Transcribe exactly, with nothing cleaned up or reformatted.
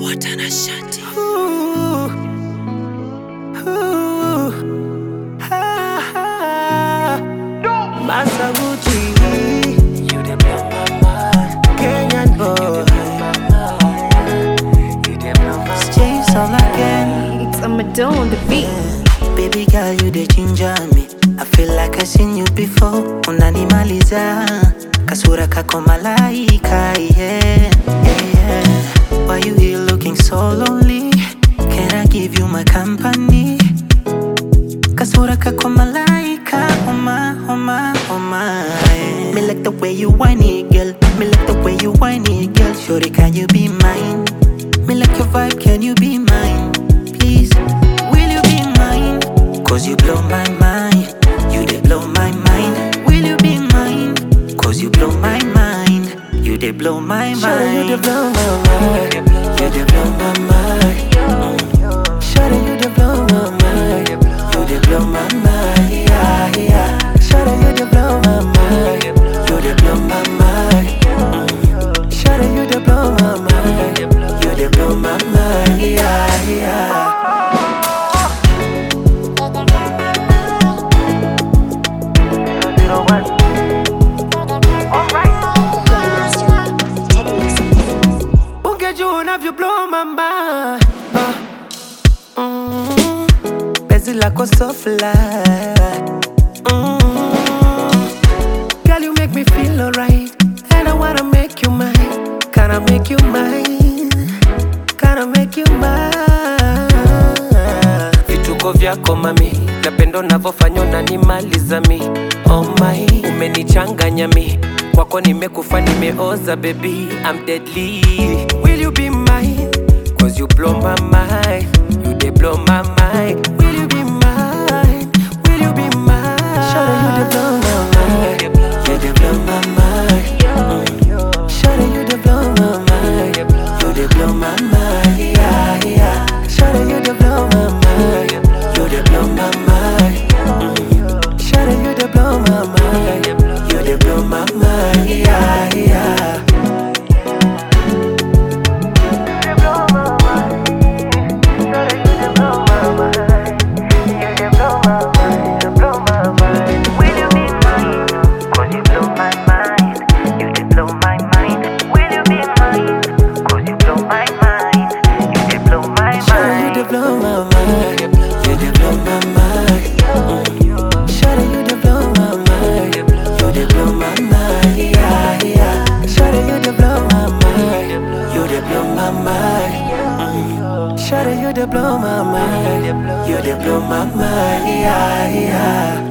watanashati. Ooh, ooh, ha, ha. Masaguchi, You dey blow my mind. Kenyan boy, You dey blow my mind. James all again. It's a Madonna on the beat. Baby girl, you the ginger me. I feel like I seen you before. Unanimaliza kasura kako malaika, yeah, yeah. Why you here looking so lonely? Can I give you my company? Kasura kako malaika, oh my, oh my, oh my. Me like the way you whine it, girl. Me like the way you whine it, girl. Shorty, can you be mine? Me like your vibe, can you be mine? Please, will you be mine? Cause you blow my mind. You dey blow my mind. Will you be mine? Cause you blow my mind. You dey blow my mind. Shawty, you dey blow my mind. You dey blow my mind. Mm. Shawty, you dey blow my mind. You dey blow my mind. Yeah, yeah. Shawty, you dey blow my mind. You dey blow my mind. Mm. Shawty, you dey blow my mind. You dey blow my mind. Yeah, yeah. You blow my mind, uh, mm, Bezi lako so fly, mm, Girl, you make me feel alright, and I wanna make you mine. Can I make you mine? Can I make you mine? Vituko vyako mami, napendo navofanya unanimaliza mi. Oh my, umenichanganya mi. Kwako nimekufa nimeoza baby, I'm deadly. Will you be mine? Cause you blow my mind. You dey blow my mind. Will you be mine? Will you be mine? Shawty, you dey blow my mind. You dey blow my mind. Mm. Shawty, you dey blow my mind. You dey blow my mind. Yeah, yeah. Shawty, you dey blow my mind. You dey blow my mind. Mm. Shawty, you dey blow my mind. You dey blow my mind. Yeah, yeah. Blow my mind, you dey blow my mind. Mm. Shawty, you dey blow my mind, you dey blow my mind. Yeah, yeah. Shawty, you dey blow my mind, you dey blow my mind. Mm. Shawty, you dey blow my mind, you dey blow my mind. Yeah, yeah.